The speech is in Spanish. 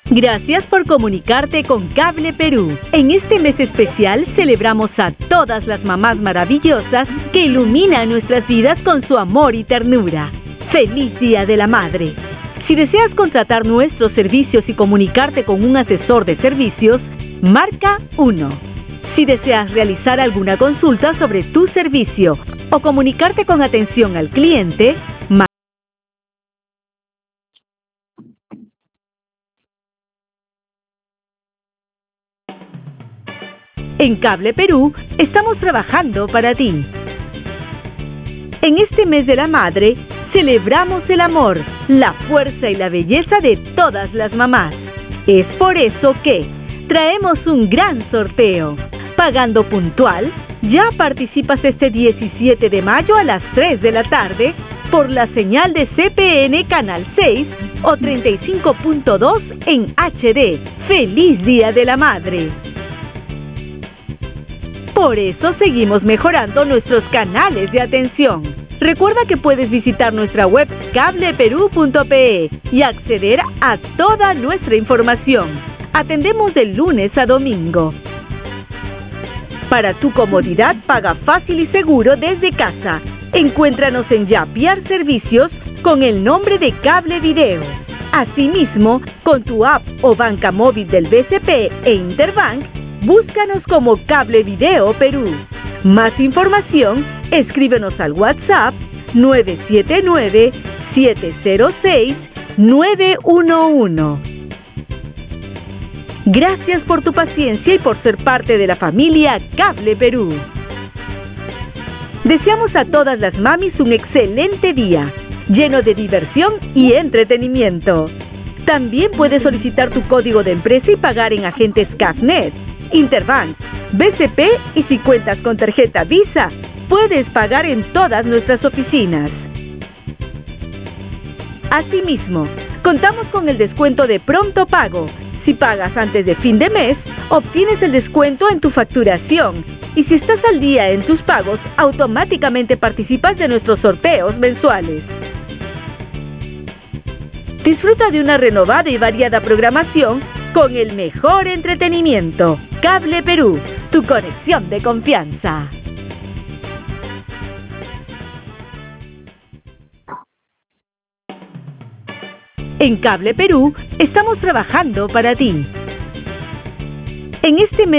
Gracias por comunicarte con Cable Perú. En este mes especial celebramos a todas las mamás maravillosas que iluminan nuestras vidas con su amor y ternura. ¡Feliz Día de la Madre! Si deseas contratar nuestros servicios y comunicarte con un asesor de servicios, marca 1. Si deseas realizar alguna consulta sobre tu servicio o comunicarte con atención al cliente, En Cable Perú estamos trabajando para ti. En este mes de la madre, celebramos el amor, la fuerza y la belleza de todas las mamás. Es por eso que traemos un gran sorteo. Pagando puntual, ya participas este 17 de mayo a las 3 de la tarde por la señal de CPN Canal 6 o 35.2 en HD. ¡Feliz Día de la Madre! Por eso seguimos mejorando nuestros canales de atención. Recuerda que puedes visitar nuestra web cableperú.pe y acceder a toda nuestra información. Atendemos de lunes a domingo. Para tu comodidad, paga fácil y seguro desde casa. Encuéntranos en Yapiar Servicios con el nombre de Cable Video. Asimismo, con tu app o banca móvil del BCP e Interbank, búscanos como Cable Video Perú. Más información, escríbenos al WhatsApp 979-706-911. Gracias por tu paciencia y por ser parte de la familia Cable Perú. Deseamos a todas las mamis un excelente día, lleno de diversión y entretenimiento. También puedes solicitar tu código de empresa y pagar en agentes CAFNet, Interbank, BCP y si cuentas con tarjeta Visa, puedes pagar en todas nuestras oficinas. Asimismo, contamos con el descuento de pronto pago. Si pagas antes de fin de mes, obtienes el descuento en tu facturación. Y si estás al día en tus pagos, automáticamente participas de nuestros sorteos mensuales. Disfruta de una renovada y variada programación con el mejor entretenimiento. Cable Perú, tu conexión de confianza. En Cable Perú estamos trabajando para ti. En este mes